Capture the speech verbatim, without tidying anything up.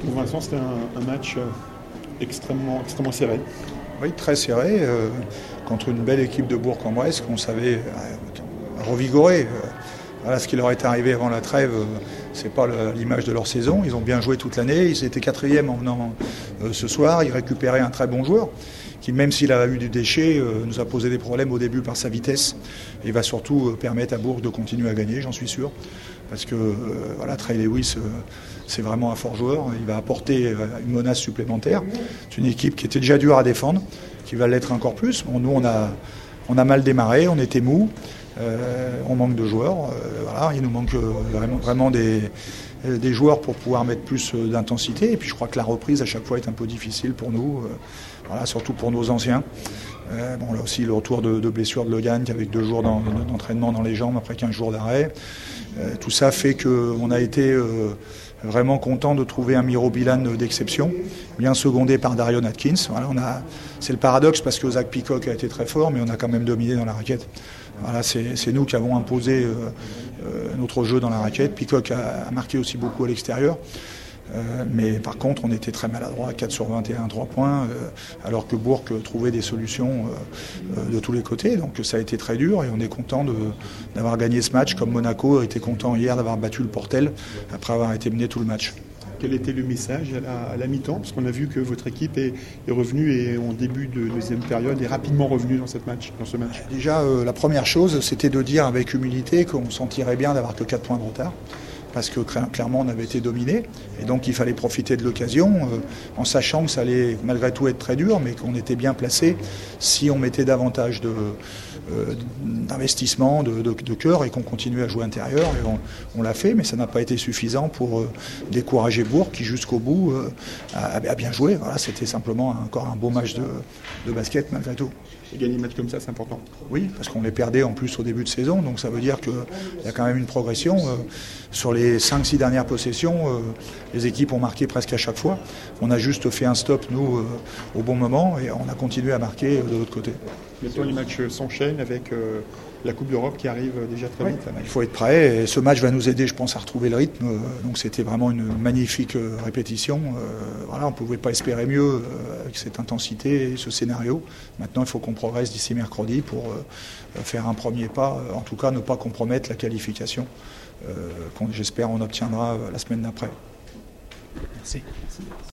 Pour Vincent, c'était un, un match extrêmement, extrêmement serré. Oui, très serré, euh, contre une belle équipe de Bourg-en-Bresse qu'on savait euh, revigorer. Euh, voilà ce qui leur est arrivé avant la trêve, euh, c'est pas l'image de leur saison. Ils ont bien joué toute l'année, ils étaient quatrième en venant euh, ce soir, ils récupéraient un très bon joueur qui, même s'il a eu du déchet, euh, nous a posé des problèmes au début par sa vitesse et va surtout euh, permettre à Bourg de continuer à gagner, j'en suis sûr. Parce que euh, voilà, Trey Lewis, euh, c'est vraiment un fort joueur. Il va apporter euh, une menace supplémentaire. C'est une équipe qui était déjà dure à défendre, qui va l'être encore plus. Bon, nous, on a, on a mal démarré, on était mous, euh, on manque de joueurs. Euh, voilà, il nous manque euh, vraiment, vraiment des, des joueurs pour pouvoir mettre plus euh, d'intensité. Et puis je crois que la reprise à chaque fois est un peu difficile pour nous, euh, voilà, surtout pour nos anciens. Euh, bon, là aussi, le retour de, de blessure de Logan, avec deux jours d'entraînement dans les jambes après quinze jours d'arrêt. Euh, tout ça fait qu'on a été euh, vraiment content de trouver un Miro Bilan d'exception, bien secondé par Darion Atkins. Voilà, on a, c'est le paradoxe parce que Zach Peacock a été très fort, mais on a quand même dominé dans la raquette. Voilà, c'est nous qui avons imposé euh, euh, notre jeu dans la raquette. Peacock a, a marqué aussi beaucoup à l'extérieur. Euh, mais par contre, on était très maladroit, quatre sur vingt et un, trois points, euh, alors que Bourg trouvait des solutions euh, euh, de tous les côtés. Donc ça a été très dur et on est content d'avoir gagné ce match, comme Monaco était content hier d'avoir battu le Portel après avoir été mené tout le match. Quel était le message à la, à la mi-temps? Parce qu'on a vu que votre équipe est, est revenue et en début de deuxième période est rapidement revenue dans, cette match, dans ce match. Déjà, euh, la première chose, c'était de dire avec humilité qu'on sentirait bien d'avoir que quatre points de retard, parce que clairement on avait été dominé et donc il fallait profiter de l'occasion euh, en sachant que ça allait malgré tout être très dur, mais qu'on était bien placé si on mettait davantage de, euh, d'investissement, de, de, de cœur et qu'on continuait à jouer intérieur. Et on, on l'a fait, mais ça n'a pas été suffisant pour euh, décourager Bourg qui jusqu'au bout euh, a, a bien joué. Voilà, c'était simplement encore un beau match de, de basket malgré tout. Et gagner un match comme ça, c'est important. Oui, parce qu'on les perdait en plus au début de saison, donc ça veut dire qu'il y a quand même une progression. Euh, sur les cinq six dernières possessions, euh, les équipes ont marqué presque à chaque fois. On a juste fait un stop, nous, euh, au bon moment, et on a continué à marquer euh, de l'autre côté. Maintenant, les matchs s'enchaînent avec euh, la Coupe d'Europe qui arrive déjà très oui, vite. Il faut être prêt, et ce match va nous aider, je pense, à retrouver le rythme. Euh, donc c'était vraiment une magnifique euh, répétition. Euh, voilà, on ne pouvait pas espérer mieux euh, avec cette intensité et ce scénario. Maintenant, il faut qu'on progresse d'ici mercredi pour euh, faire un premier pas, en tout cas ne pas compromettre la qualification euh, qu'on, j'espère, on obtiendra la semaine d'après. Merci.